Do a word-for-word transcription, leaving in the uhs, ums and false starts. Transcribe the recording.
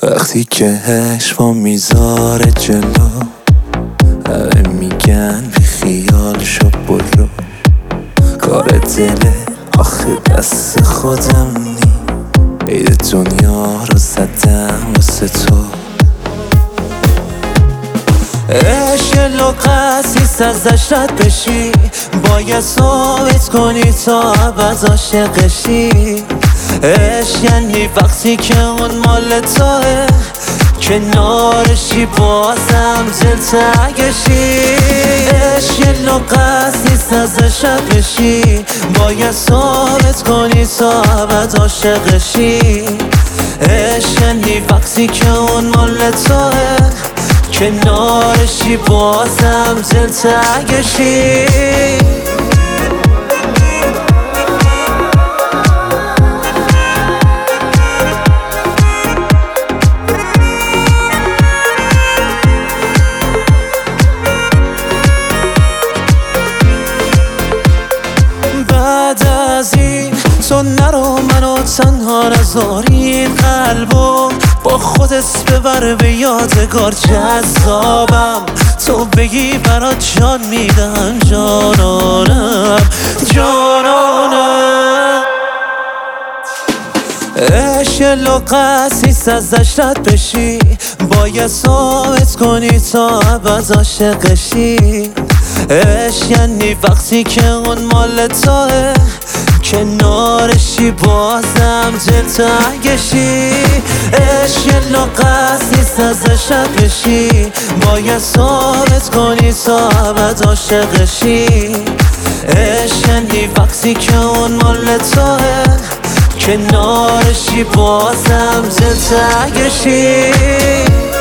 وقتی که عشقا میذاره جلو، همه میگن بی خیال شو برو. کار دله آخه دست خودم نی، عید دنیا رو زدم واسه تو. عشق لقص نیست ازش رد بشی، باید ثابت کنی تا عوض عاشقشی. عشق یعنی وقتی که اون مال توه، کنارشی بازم دلتنگشی. عشق لقص نیست ازش رد بشی، باید ثابت کنی تا عوض عاشقشی. عشق یعنی وقتی که اون مال توه، کنارشی بازم دلتنگشی. بعد از این تو نرو منو تنها نذاری، قلبو با خودت ببر به یادگار. جذابم تو بگی برات جان میدم، جانانم جانانم. عشق لقص نیست ازش رد بشی، باید ثابت کنی تا عوض عاشقشی. عشق یعنی وقتی که اون مال توه، کنارشی بازم دلتنگشی. عشق لقص نیست ازش رد بشی، باید ثابت کنی تا ابد عاشقشی. عشق یعنی وقتی که اون مال توه، کنارشی بازم دلتنگشی.